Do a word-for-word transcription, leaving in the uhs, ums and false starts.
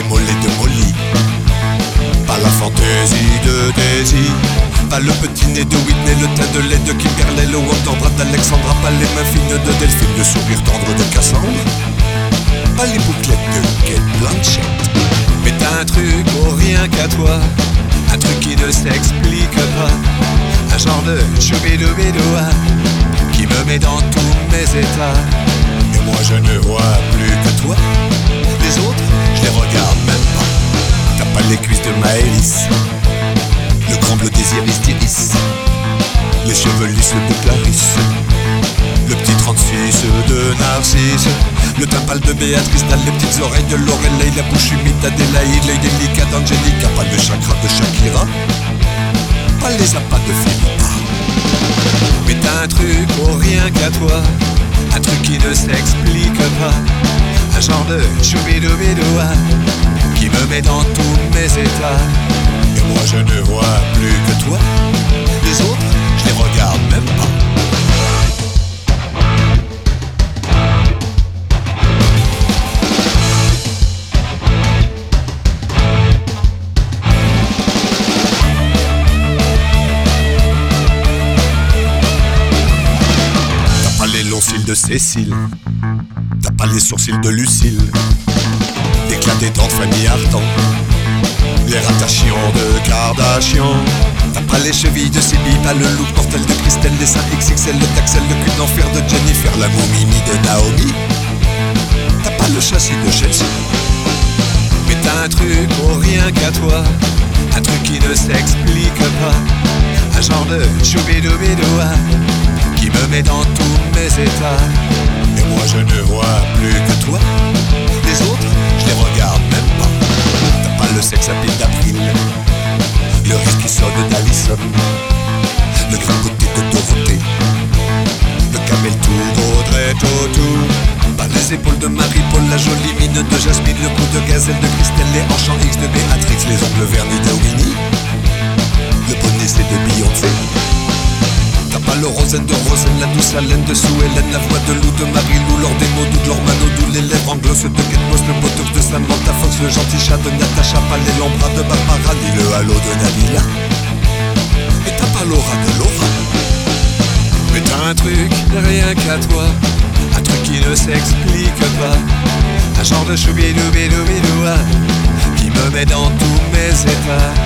mollet de Molly. Pas la fantaisie de Daisy, pas le petit nez de Whitney, le teint de lait de Kimberley, le walk d'Andra d'Alexandra, pas les mains fines de Delphine, le sourire tendre de Cassandre, pas les bouclettes de Kate Blanchett. Mais t'as un truc, oh rien qu'à toi, un truc qui ne s'explique pas, un genre de choubidoubidoua qui me met dans tous mes états. Et moi je ne vois plus que toi, les autres je les regarde même pas. T'as pas les cuisses de Maëlys, le grand bleu des iris d'Iris, les cheveux lisses de Clarisse, le petit trente-six de Narcisse, le teint pâle de Béatrice, t'as les petites oreilles de Lorelei, la bouche humide d'Adélaïde, l'œil délicat d'Angélica, pas le chakra de Shakira, pas les appâts de Philippa. Mais t'as un truc, oh rien qu'à toi, un truc qui ne s'explique pas, un genre de choubidoubidoua qui me met dans tous mes états. Et moi je ne vois plus que toi, les autres je les regarde même pas. T'as pas les longs cils de Cécile, t'as pas les sourcils de Lucille, l'éclat des dents de Fanny Ardant, les ratachions de Kardashian. T'as pas les chevilles de Sibylle, pas le look mortel de Christelle, les seins X X L, le taxel, le cul d'enfer de Jennifer, la momimie de Naomi. T'as pas le châssis de Chelsea. Mais t'as un truc, oh rien qu'à toi, un truc qui ne s'explique pas, un genre de choubidoubidoua qui me met dans tous mes états. Et moi je ne vois plus que toi, les autres je les regarde même pas. T'as pas le sex appeal d'April, le risque qui sonne d'Alison, le grand côté de Dorothée, le camel tout d'Audrey Tautou, pas les épaules de Marie-Paul, la jolie mine de Jasmine, le cou de gazelle de Christelle, les hanches en X de Béatrix, les ongles vernis de Winnie, le bonnet c'est de Beyoncé. T'as pas le rosen de Rosen, la douce haleine de Sue Hélène, la voix de Lou de Marie-Lou, lors des mots doux de Lormanodou, les lèvres en gloss de Kate Moss, le botox de Samantha Fox, le gentil chat de Natacha, pas les lambras de Barbara, ni le halo de Nabila. Et t'as pas l'aura de Laura. Mais t'as un truc, rien qu'à toi, un truc qui ne s'explique pas, un genre de choubidoubidoubidouba qui me met dans tous mes états.